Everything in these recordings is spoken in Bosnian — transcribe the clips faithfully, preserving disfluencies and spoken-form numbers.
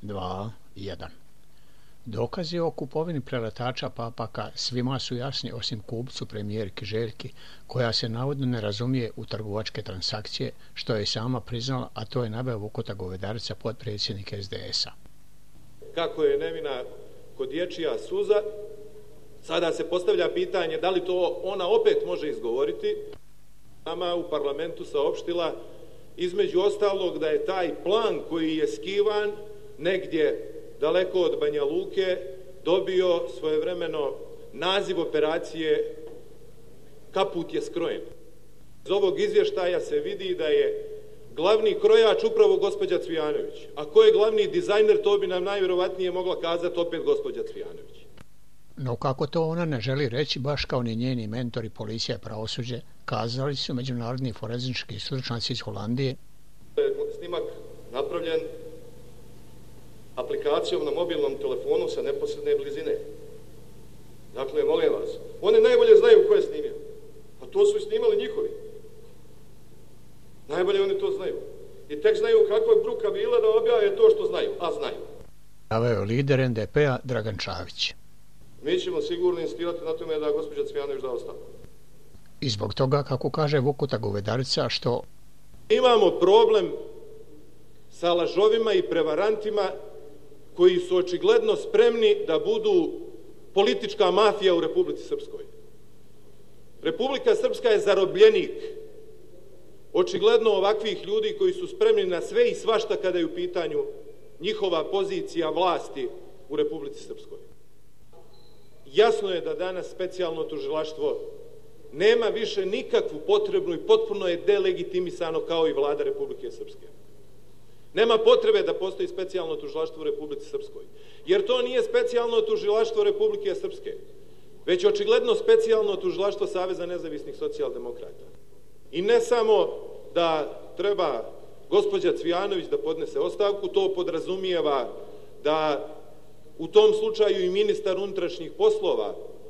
dva, jedan. Dokazi o kupovini preletača Papaka svima su jasni osim kupcu premijerki Željki, koja se navodno ne razumije u trgovačke transakcije, što je i sama priznala, a to je naveo Vukota Govedarica, potpredsjednik es de es a. Kako je nevina kod dječja suza, sada se postavlja pitanje da li to ona opet može izgovoriti. Nama u parlamentu saopštila između ostalog da je taj plan koji je skivan negdje daleko od Banja Luke dobio svojevremeno naziv operacije Kaput je skrojen. Iz ovog izvještaja se vidi da je glavni krojač upravo gospođa Cvijanović. A ko je glavni dizajner, to bi nam najvjerovatnije mogla kazati opet gospođa Cvijanović. No kako to ona ne želi reći, baš kao ni njeni mentori policija i pravosuđe, kazali su međunarodni forenzički stručnjaci iz Holandije. Snimak napravljen aplikacijom na mobilnom telefonu sa neposredne blizine. Dakle, molim vas, oni najbolje znaju ko je snimio. A to su i snimali njihovi. Najbolje oni to znaju. I tek znaju kakva je bruka bila da objave to što znaju, a znaju. Naveo lider en de pe a Dragan Čavić. Mi ćemo sigurno insistirati na tome da gospođa Cvijanović da ostavku. I zbog toga, kako kaže Vukota Govedarica, što imamo problem sa lažovima i prevarantima koji su očigledno spremni da budu politička mafija u Republici Srpskoj. Republika Srpska je zarobljenik očigledno ovakvih ljudi koji su spremni na sve i svašta kada je u pitanju njihova pozicija vlasti u Republici Srpskoj. Jasno je da danas specijalno tužilaštvo nema više nikakvu potrebnu i potpuno je delegitimisano kao i vlada Republike Srpske. Nema potrebe da postoji specijalno tužilaštvo u Republici Srpskoj, jer to nije specijalno tužilaštvo Republike Srpske, već očigledno specijalno tužilaštvo Saveza nezavisnih socijaldemokrata. I ne samo da treba gospođa Cvijanović da podnese ostavku, to podrazumijeva da u tom slučaju i ministar unutrašnjih poslova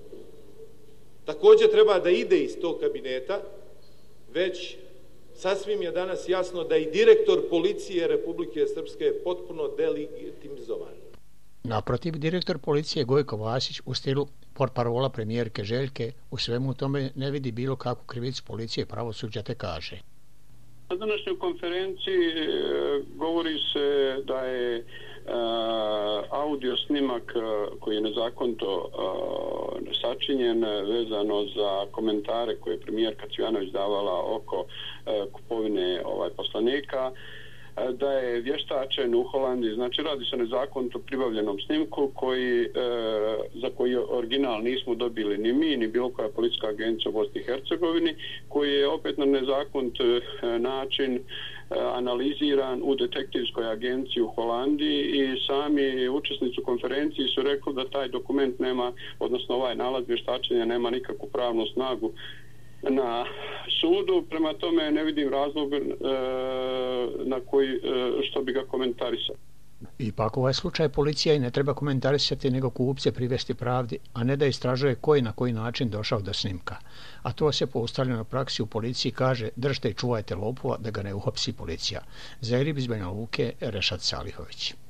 također treba da ide iz tog kabineta, već sasvim je danas jasno da i direktor policije Republike Srpske je potpuno delegitimizovan. Naprotiv, direktor policije Gojko Vasić u stilu portparola premijerke Željke u svemu tome ne vidi bilo kakvu krivicu policije i pravosuđa, te kaže. Na današnjoj konferenciji govori se da je audio snimak koji je nezakonito sačinjen vezano za komentare koje je premijerka Cvijanović davala oko kupovine ovaj poslanika, da je vještačen u Holandiji. Znači, radi se o nezakonito pribavljenom snimku koji, e, za koji original nismo dobili ni mi, ni bilo koja policijska agencija u Bosni i Hercegovini, koji je opet na nezakonit e, način e, analiziran u detektivskoj agenciji u Holandiji i sami učesnici u konferenciji su rekli da taj dokument nema, odnosno ovaj nalaz vještačenja nema nikakvu pravnu snagu na sudu, prema tome ne vidim razlog e, na koji, e, što bi ga komentarisao. Ipak ovaj slučaj policija i ne treba komentarisati, nego kupce privesti pravdi, a ne da istražuje koji na koji način došao do snimka. A to se po ustaljenoj praksi u policiji kaže: držite i čuvajte lopova da ga ne uhapsi policija. Za Erib iz Banja Luke, Rešad Salihović.